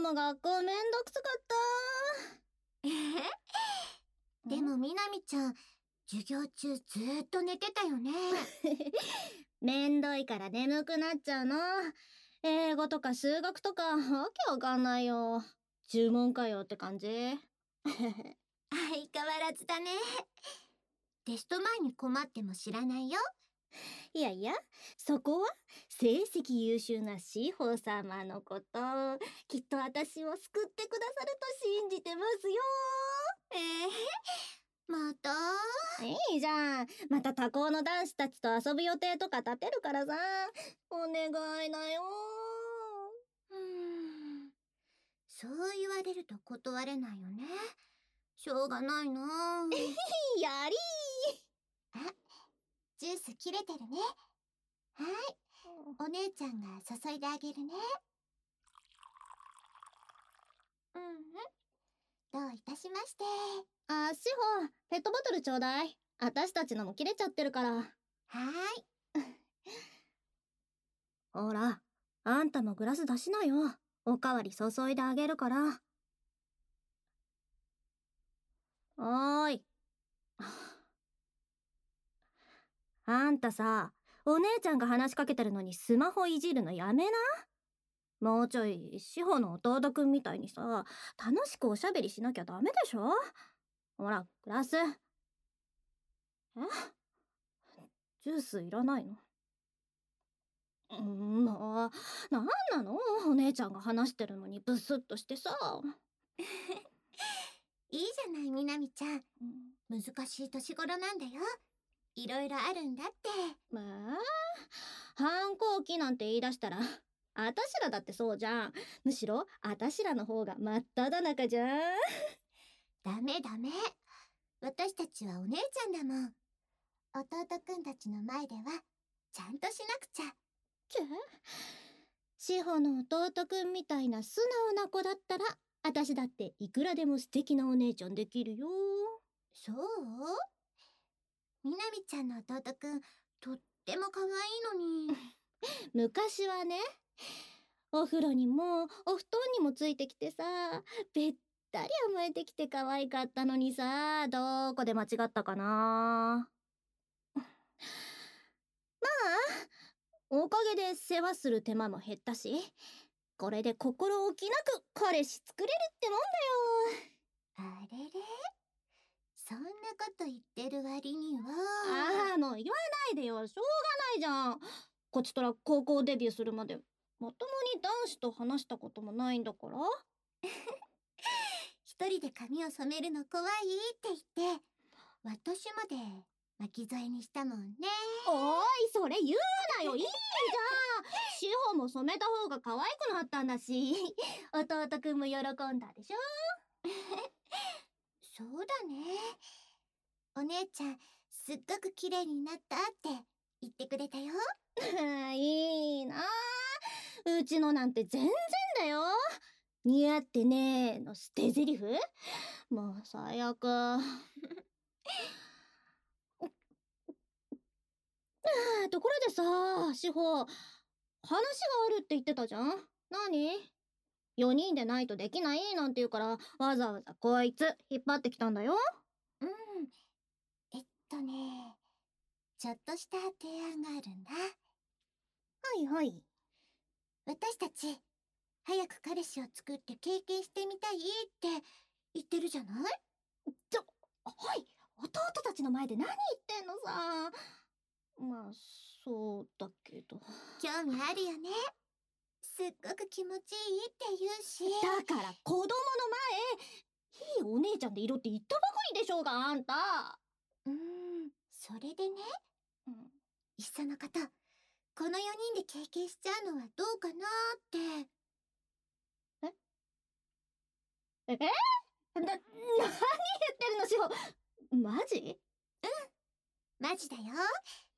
も学校めんどくさかった。 でもみなみちゃん、授業中ずーっと寝てたよね。 めんどいから眠くなっちゃうの。英語とか数学とかわけわかんないよ。注文かよって感じ。 相変わらずだね。テスト前に困っても知らないよ。 いやいや、そこは成績優秀な志保様のこと。きっと私を救ってくださると信じてますよ。 またいいじゃん。また他校の男子たちと遊ぶ予定とか立てるからさ。お願いだよ。 そう言われると断れないよね。しょうがないな。 やりあ、ジュース切れてるね。はい。お姉ちゃんが注いであげるね。どういたしまして。 あ、志保、ペットボトルちょうだい。私たちのも切れちゃってるから。 はーい。 ほら、あんたもグラス出しなよ。おかわり注いであげるから。おーい。あんたさ、お姉ちゃんが話しかけてるのにスマホいじるのやめな。もうちょい、志保の弟くんみたいにさ、楽しくおしゃべりしなきゃダメでしょ。ほら、グラス。ジュースいらないの？もう、なんなの？お姉ちゃんが話してるのにブスッとしてさ。 いいじゃないみなみちゃん。難しい年頃なんだよ。いろいろあるんだって。 反抗期なんて言い出したら、あたしらだってそうじゃん。むしろ、あたしらの方が真っ只中じゃん。 ダメダメ。私たちはお姉ちゃんだもん。弟くんたちの前では、ちゃんとしなくちゃ。 志保の弟くんみたいな素直な子だったら、あたしだっていくらでも素敵なお姉ちゃんできるよ。 そう？みなみちゃんの弟くん、とっても可愛いのに。 昔はね、お風呂にもお布団にもついてきてさ、べったり甘えてきて可愛かったのにさ、どこで間違ったかな。まあ、おかげで世話する手間も減ったし、これで心置きなく彼氏作れるってもんだよ。 あれれ？そんなこと言ってる割には。 もう言わないでよ。しょうがないじゃん。こちとら高校デビューするまで、まともに男子と話したこともないんだから。 一人で髪を染めるの怖いって言って、私まで巻き添えにしたもんね。 おーい、それ言うなよ。いいじゃん。志保も染めた方が可愛くなったんだし、弟くんも喜んだでしょ。 そうだね。お姉ちゃん、すっごく綺麗になったって言ってくれたよ。 いいな。うちのなんて全然だよ。似合ってねーの捨て台詞？もう最悪。ところでさ、志保、話があるって言ってたじゃん。何？4人でないとできないなんて言うから、わざわざこいつ引っ張ってきたんだよ。 ね、ちょっとした提案があるんだ。 はいはい。 私たち、早く彼氏を作って経験してみたいって言ってるじゃない？ はい、弟たちの前で何言ってんのさ。まあ、そうだけど。 興味あるよね。すっごく気持ちいいって言うし。 だから子供の前、いいお姉ちゃんでいろって言ったばかりでしょうが、あんた。 それでね、いっそのこと、この4人で経験しちゃうのはどうかなーって。 何言ってるの、志保。マジ？ マジだよ。ほら、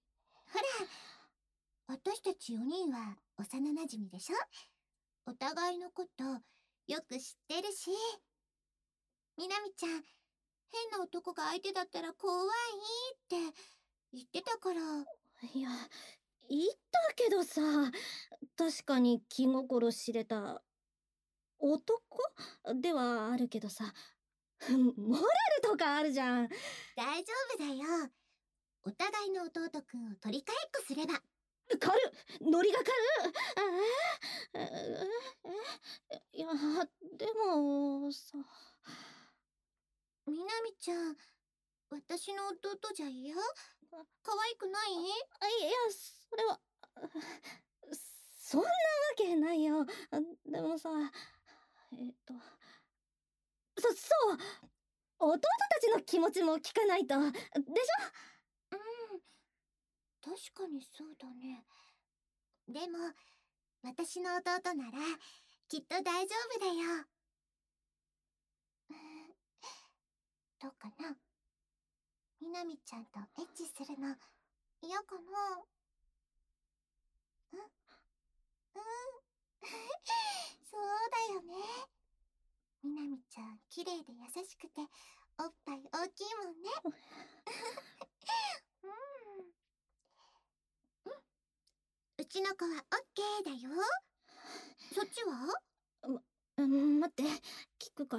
私たち4人は幼馴染でしょ？お互いのことよく知ってるし。みなみちゃん、変な男が相手だったら怖いって言ってたから。 いや、言ったけどさ、確かに気心知れた男ではあるけどさ、モラルとかあるじゃん。 大丈夫だよ。お互いの弟くんを取り替えっこすれば。 軽っ、ノリが軽っ。いや、でもさ。 みなみちゃん、私の弟じゃ嫌？可愛くない？ いや、それは、そんなわけないよ。でもさ、そう、弟たちの気持ちも聞かないと、でしょ？ うん、確かにそうだね。でも、私の弟なら、きっと大丈夫だよ。どうかな？みなみちゃんとエッチするの、嫌かな？そうだよね。みなみちゃん、綺麗で優しくて、おっぱい大きいもんね。うちの子はオッケーだよ。そっちは？ 待って、聞くから。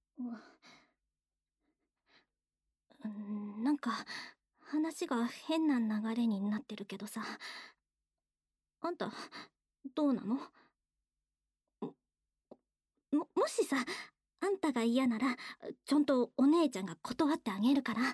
なんか、話が変な流れになってるけどさ。あんた、どうなの？もしさ、あんたが嫌なら、ちゃんとお姉ちゃんが断ってあげるから。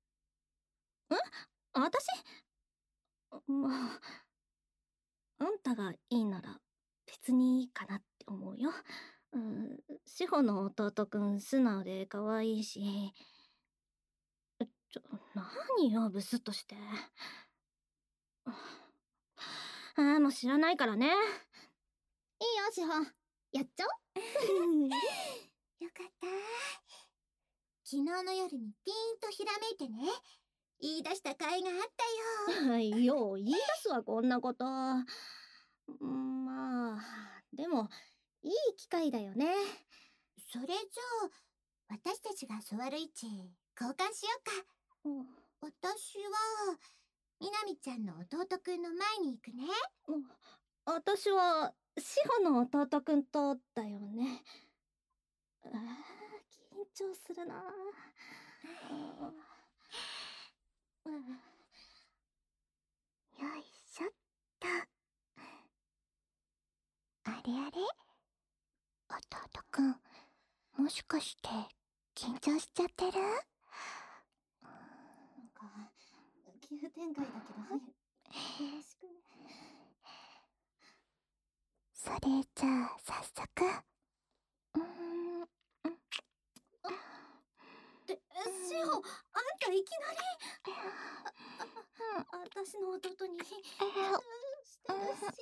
私？まあ、あんたがいいなら別にいいかなって思うよ。志保の弟くん素直で可愛いし。何よ、ブスッとして。もう知らないからね。いいよ、志保。やっちゃおよかった。昨日の夜にピーンとひらめいてね。言い出した甲斐があったよ。 よう言い出すわ、こんなこと。まあ、でも、いい機会だよね。 それじゃあ、私たちが座る位置、交換しようか。私は、みなみちゃんの弟くんの前に行くね。 私は、志保の弟くんとだよね。緊張するな。 よいしょっと。あれあれ？弟くん、もしかして緊張しちゃってる？ 急展開だけど、よろしくね。 それじゃあ早速。 志保、あんたいきなり。私の弟にしてるし。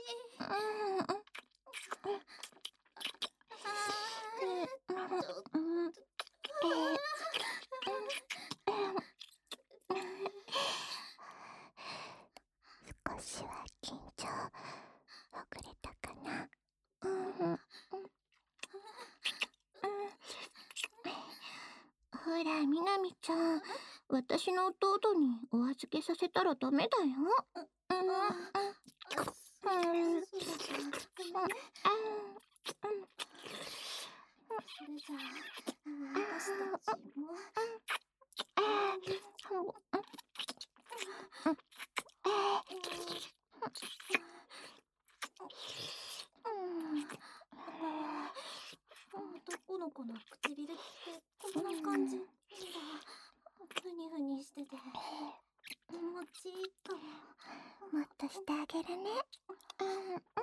少しは緊張ほぐれたかな？ほら、みなみちゃん、私の弟にお預けさせたらダメだよ。 それじゃあ、私たちも。男の子の唇ってこんな感じなんだ。ふにふにしてて気持ちいいかも。 もっとしてあげるね。